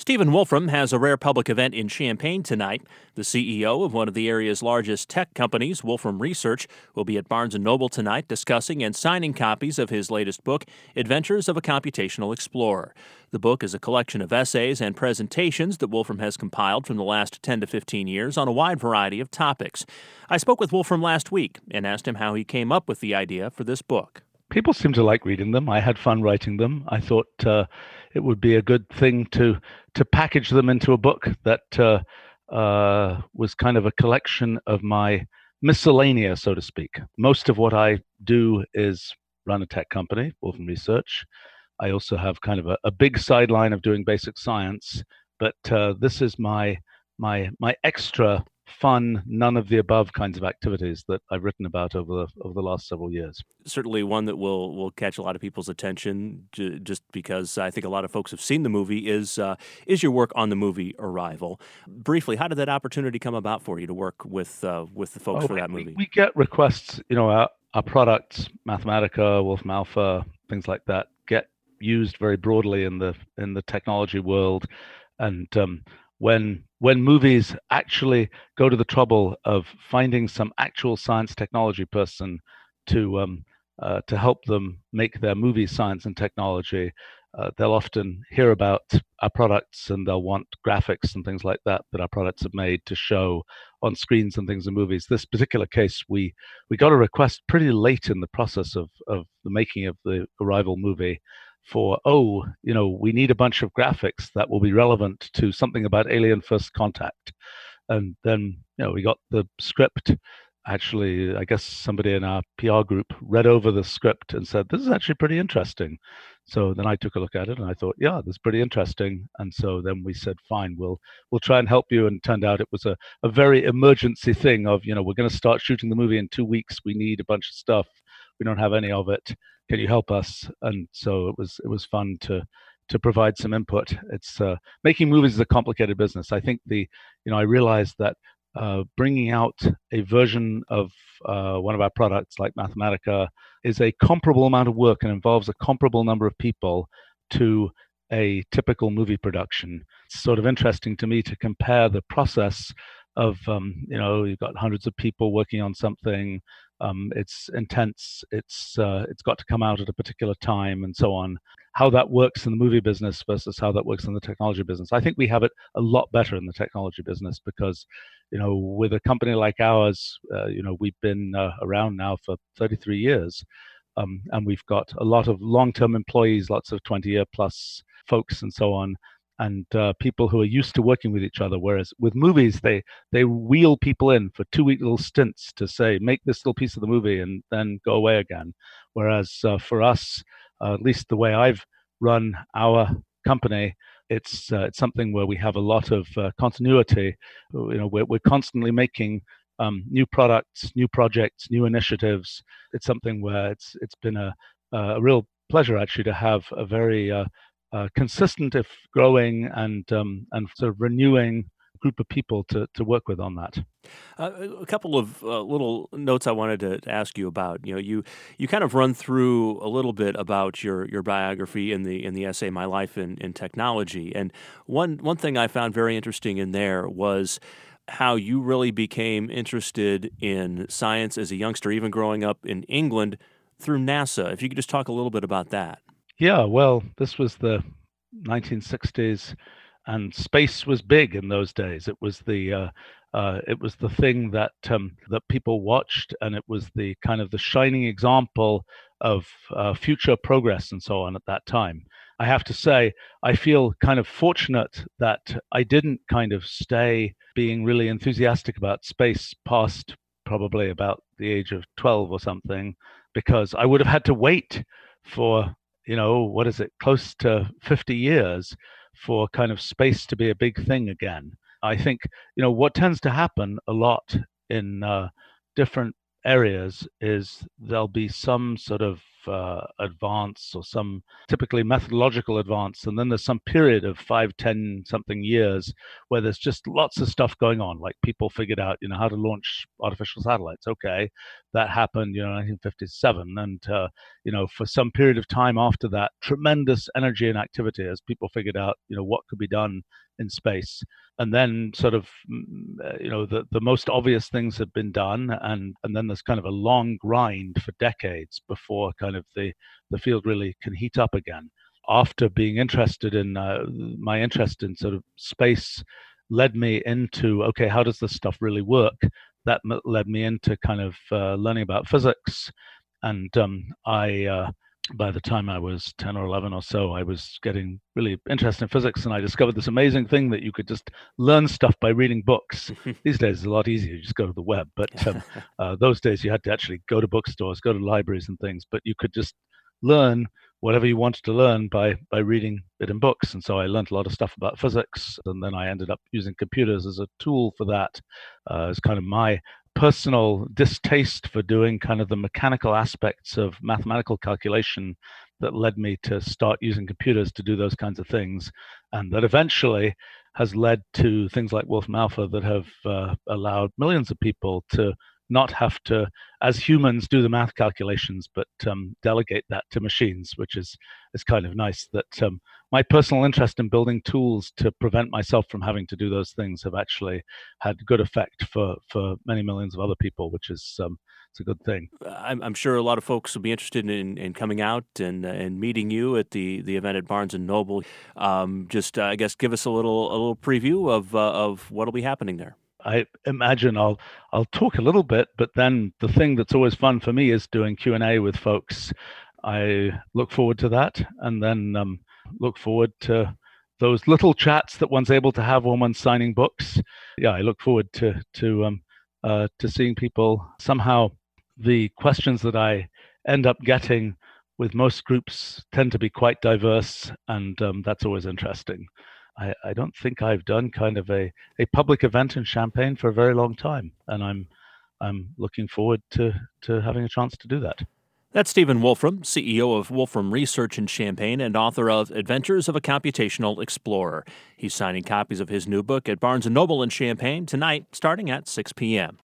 Stephen Wolfram has a rare public event in Champaign tonight. The CEO of one of the area's largest tech companies, Wolfram Research, will be at Barnes & Noble tonight discussing and signing copies of his latest book, Adventures of a Computational Explorer. The book is a collection of essays and presentations that Wolfram has compiled from the last 10 to 15 years on a wide variety of topics. I spoke with Wolfram last week and asked him how he came up with the idea for this book. People seem to like reading them. I had fun writing them. I thought it would be a good thing to package them into a book that was kind of a collection of my miscellanea, so to speak. Most of what I do is run a tech company, Wolfram Research. I also have kind of a big sideline of doing basic science, but this is my extra fun, none of the above kinds of activities that I've written about over the last several years. Certainly one that will catch a lot of people's attention, just because I think a lot of folks have seen the movie, is your work on the movie Arrival. Briefly, how did that opportunity come about for you to work with the folks for that movie? We get requests, our products, Mathematica, Wolfram Alpha, things like that, get used very broadly in the technology world, and when movies actually go to the trouble of finding some actual science technology person to help them make their movie science and technology, they'll often hear about our products and they'll want graphics and things like that our products have made to show on screens and things in movies. This particular case, we got a request pretty late in the process of the making of the Arrival movie for, we need a bunch of graphics that will be relevant to something about alien first contact. And then, we got the script. Actually, I guess somebody in our PR group read over the script and said, this is actually pretty interesting. So then I took a look at it and I thought, yeah, this is pretty interesting. And so then we said, fine, we'll try and help you. And it turned out it was a very emergency thing of, we're going to start shooting the movie in 2 weeks. We need a bunch of stuff. We don't have any of it. Can you help us? And so it was fun to provide some input. It's making movies is a complicated business. I think I realized that bringing out a version of one of our products like Mathematica is a comparable amount of work and involves a comparable number of people to a typical movie production. It's sort of interesting to me to compare the process of, you've got hundreds of people working on something. It's intense. It's got to come out at a particular time and so on. How that works in the movie business versus how that works in the technology business. I think we have it a lot better in the technology business because, with a company like ours, we've been around now for 33 years. And we've got a lot of long-term employees, lots of 20-year plus folks and so on, and people who are used to working with each other. Whereas with movies, they wheel people in for 2-week little stints to say, make this little piece of the movie and then go away again. Whereas for us, at least the way I've run our company, it's something where we have a lot of continuity. We're constantly making new products, new projects, new initiatives. It's something where it's been a real pleasure actually to have a very consistent, if growing, and sort of renewing group of people to work with on that. A couple of little notes I wanted to ask you about. You kind of run through a little bit about your biography in the essay "My Life in Technology," and one thing I found very interesting in there was how you really became interested in science as a youngster, even growing up in England, through NASA. If you could just talk a little bit about that. Yeah, well, this was the 1960s, and space was big in those days. It was the thing that people watched, and it was the kind of the shining example of future progress and so on at that time. I have to say, I feel kind of fortunate that I didn't kind of stay being really enthusiastic about space past probably about the age of 12 or something, because I would have had to wait for, close to 50 years for kind of space to be a big thing again. I think, what tends to happen a lot in different areas is there'll be some sort of advance or some typically methodological advance, and then there's some period of 5, 10 something years where there's just lots of stuff going on. Like people figured out how to launch artificial satellites, okay, that happened, 1957. And, for some period of time after that, tremendous energy and activity as people figured out, what could be done in space. And then sort of, the most obvious things have been done. And then there's kind of a long grind for decades before kind of the field really can heat up again. After being interested in my interest in sort of space led me into, okay, how does this stuff really work? That led me into kind of learning about physics. And by the time I was 10 or 11 or so, I was getting really interested in physics, and I discovered this amazing thing that you could just learn stuff by reading books. These days it's a lot easier. You just go to the web. But those days you had to actually go to bookstores, go to libraries and things, but you could just learn whatever you wanted to learn by reading it in books. And so I learned a lot of stuff about physics, and then I ended up using computers as a tool for that. As kind of my personal distaste for doing kind of the mechanical aspects of mathematical calculation that led me to start using computers to do those kinds of things, and that eventually has led to things like Wolfram Alpha that have allowed millions of people to not have to, as humans, do the math calculations, but delegate that to machines, which is kind of nice. That my personal interest in building tools to prevent myself from having to do those things have actually had good effect for many millions of other people, which is it's a good thing. I'm sure a lot of folks will be interested in coming out and meeting you at the event at Barnes & Noble. I guess, give us a little preview of what'll be happening there. I imagine I'll talk a little bit, but then the thing that's always fun for me is doing Q&A with folks. I look forward to that, and then look forward to those little chats that one's able to have when one's signing books. Yeah, I look forward to seeing people. Somehow, the questions that I end up getting with most groups tend to be quite diverse, and that's always interesting. I don't think I've done kind of a public event in Champaign for a very long time, and I'm looking forward to having a chance to do that. That's Stephen Wolfram, CEO of Wolfram Research in Champaign and author of Adventures of a Computational Explorer. He's signing copies of his new book at Barnes & Noble in Champaign tonight, starting at 6 p.m.